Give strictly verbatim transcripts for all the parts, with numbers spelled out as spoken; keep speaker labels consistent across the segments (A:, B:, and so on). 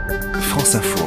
A: France Info.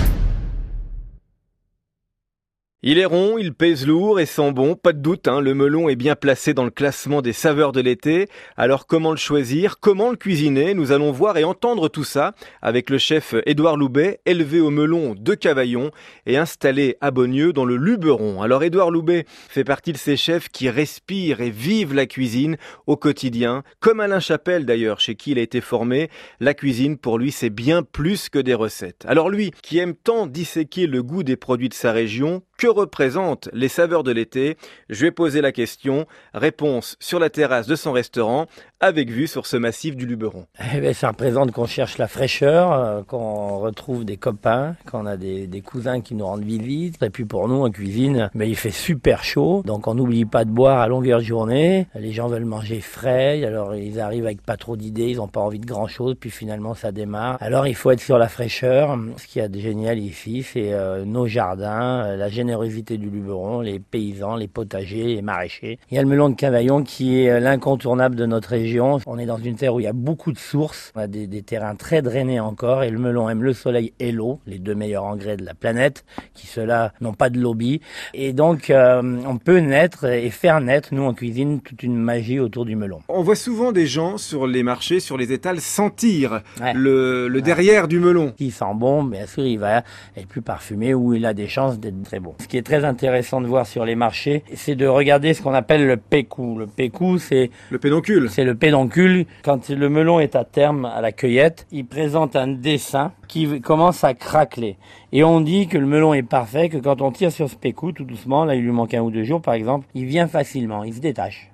B: Il est rond, il pèse lourd et sent bon, pas de doute, hein, le melon est bien placé dans le classement des saveurs de l'été. Alors comment le choisir, comment le cuisiner? Nous allons voir et entendre tout ça avec le chef Édouard Loubet, élevé au melon de Cavaillon et installé à Beaunieu dans le Luberon. Alors Édouard Loubet fait partie de ces chefs qui respirent et vivent la cuisine au quotidien, comme Alain Chapelle d'ailleurs, chez qui il a été formé. La cuisine pour lui c'est bien plus que des recettes. Alors lui qui aime tant disséquer le goût des produits de sa région, que représentent les saveurs de l'été? Je vais poser la question. Réponse sur la terrasse de son restaurant, avec vue sur ce massif du Luberon.
C: Eh bien, ça représente qu'on cherche la fraîcheur, euh, qu'on retrouve des copains, qu'on a des, des cousins qui nous rendent visite. Et puis pour nous, en cuisine, ben, il fait super chaud, donc on n'oublie pas de boire à longueur de journée. Les gens veulent manger frais, alors ils arrivent avec pas trop d'idées, ils n'ont pas envie de grand-chose, puis finalement ça démarre. Alors il faut être sur la fraîcheur. Ce qu'il y a de génial ici, c'est euh, nos jardins, euh, la générosité du Luberon, les paysans, les potagers, les maraîchers. Il y a le melon de Cavaillon qui est l'incontournable de notre région. On est dans une terre où il y a beaucoup de sources, on a des, des terrains très drainés encore et le melon aime le soleil et l'eau, les deux meilleurs engrais de la planète, qui ceux-là n'ont pas de lobby. Et donc euh, on peut naître et faire naître, nous en cuisine, toute une magie autour du melon.
B: On voit souvent des gens sur les marchés, sur les étals, sentir
C: ouais.
B: le, le
C: ouais.
B: derrière du melon.
C: Il sent bon, bien sûr il va être plus parfumé ou il a des chances d'être très bon. Ce qui est très intéressant de voir sur les marchés, c'est de regarder ce qu'on appelle le pécou. Le pécou, c'est
B: le pédoncule.
C: C'est le pédoncule. Quand le melon est à terme à la cueillette, il présente un dessin qui commence à craqueler. Et on dit que le melon est parfait, que quand on tire sur ce pécou, tout doucement, là il lui manque un ou deux jours par exemple, il vient facilement, il se détache.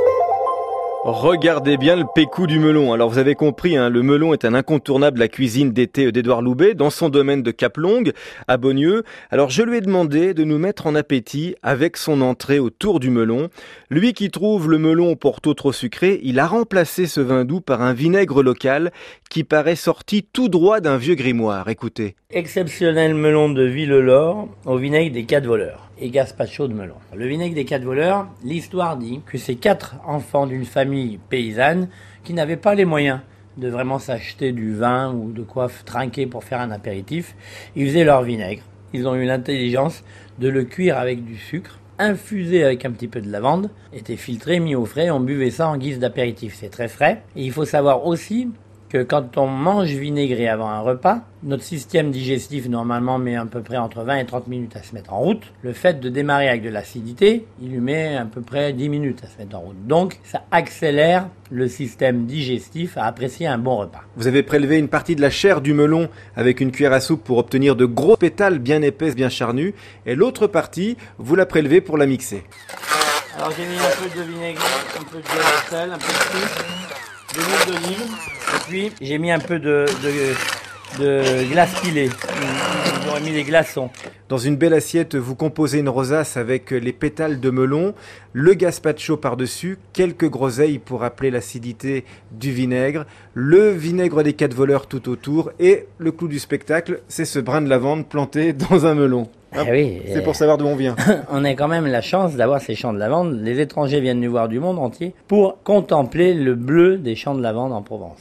B: Regardez bien le pécou du melon. Alors vous avez compris, hein, le melon est un incontournable de la cuisine d'été d'Édouard Loubet dans son domaine de Cap-Longue, à Beaunieu. Alors je lui ai demandé de nous mettre en appétit avec son entrée autour du melon. Lui qui trouve le melon au Porto trop sucré, il a remplacé ce vin doux par un vinaigre local qui paraît sorti tout droit d'un vieux grimoire. Écoutez.
C: Exceptionnel melon de Villelor au vinaigre des quatre voleurs et gazpacho de melon. Le vinaigre des quatre voleurs, l'histoire dit que c'est quatre enfants d'une famille paysanne qui n'avaient pas les moyens de vraiment s'acheter du vin ou de quoi trinquer pour faire un apéritif. Ils faisaient leur vinaigre. Ils ont eu l'intelligence de le cuire avec du sucre, infusé avec un petit peu de lavande, était filtré, mis au frais, on buvait ça en guise d'apéritif. C'est très frais. Et il faut savoir aussi que quand on mange vinaigré avant un repas, notre système digestif normalement met à peu près entre vingt et trente minutes à se mettre en route. Le fait de démarrer avec de l'acidité, il lui met à peu près dix minutes à se mettre en route. Donc ça accélère le système digestif à apprécier un bon repas.
B: Vous avez prélevé une partie de la chair du melon avec une cuillère à soupe pour obtenir de gros pétales bien épaisses, bien charnus. Et l'autre partie, vous la prélevez pour la mixer.
C: Alors j'ai mis un peu de vinaigre, un peu de sel, un peu de sucre, de l'huile d'olive. Et puis, j'ai mis un peu de, de, de glace pilée. J'aurais mis des glaçons.
B: Dans une belle assiette, vous composez une rosace avec les pétales de melon, le gazpacho par-dessus, quelques groseilles pour rappeler l'acidité du vinaigre, le vinaigre des quatre voleurs tout autour et le clou du spectacle, c'est ce brin de lavande planté dans un melon.
C: Ah, eh oui,
B: c'est pour savoir d'où on vient.
C: On a quand même la chance d'avoir ces champs de lavande. Les étrangers viennent nous voir du monde entier pour contempler le bleu des champs de lavande en Provence.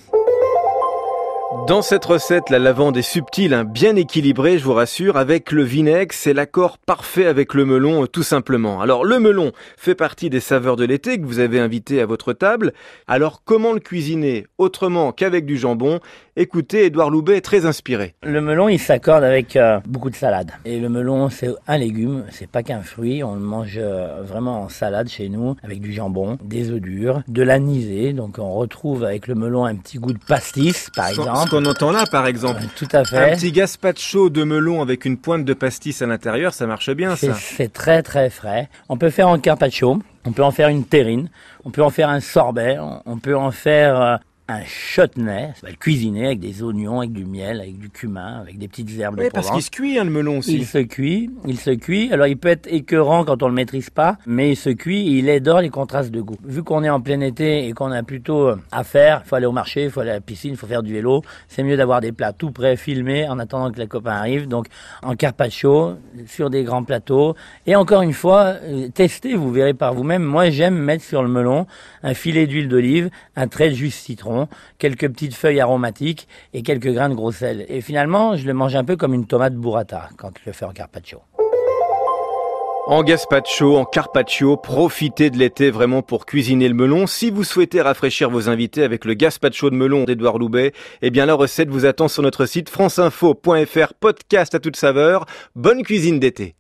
B: Dans cette recette, la lavande est subtile, hein, bien équilibrée, je vous rassure. Avec le vinaigre, c'est l'accord parfait avec le melon, tout simplement. Alors, le melon fait partie des saveurs de l'été que vous avez invité à votre table. Alors, comment le cuisiner autrement qu'avec du jambon? Écoutez, Édouard Loubet est très inspiré.
C: Le melon, il s'accorde avec euh, beaucoup de salade. Et le melon, c'est un légume, c'est pas qu'un fruit. On le mange euh, vraiment en salade chez nous, avec du jambon, des œufs durs, de l'anisé. Donc, on retrouve avec le melon un petit goût de pastis, par exemple.
B: Ce qu'on entend là, par exemple.
C: Euh, tout à fait.
B: Un petit gazpacho de melon avec une pointe de pastis à l'intérieur, ça marche bien, ça.
C: C'est très, très frais. On peut faire en carpaccio, on peut en faire une terrine, on peut en faire un sorbet, on peut en faire euh, un chutney, ça va le cuisiner avec des oignons, avec du miel, avec du cumin, avec des petites herbes de
B: oui,
C: Provence.
B: Parce qu'il se cuit, hein, le melon aussi.
C: Il se cuit, il se cuit. Alors il peut être écœurant quand on le maîtrise pas, mais il se cuit et il adore les contrastes de goût. Vu qu'on est en plein été et qu'on a plutôt à faire, il faut aller au marché, il faut aller à la piscine, il faut faire du vélo, c'est mieux d'avoir des plats tout prêts, filmés, en attendant que les copains arrivent. Donc en carpaccio, sur des grands plateaux. Et encore une fois, testez, vous verrez par vous-même. Moi j'aime mettre sur le melon un filet d'huile d'olive, un trait de jus de citron, citron, quelques petites feuilles aromatiques et quelques grains de gros sel. Et finalement, je le mange un peu comme une tomate burrata quand je le fais en carpaccio.
B: En gazpacho, en carpaccio, profitez de l'été vraiment pour cuisiner le melon. Si vous souhaitez rafraîchir vos invités avec le gazpacho de melon d'Édouard Loubet, eh bien la recette vous attend sur notre site franceinfo point fr, podcast à toute saveur. Bonne cuisine d'été.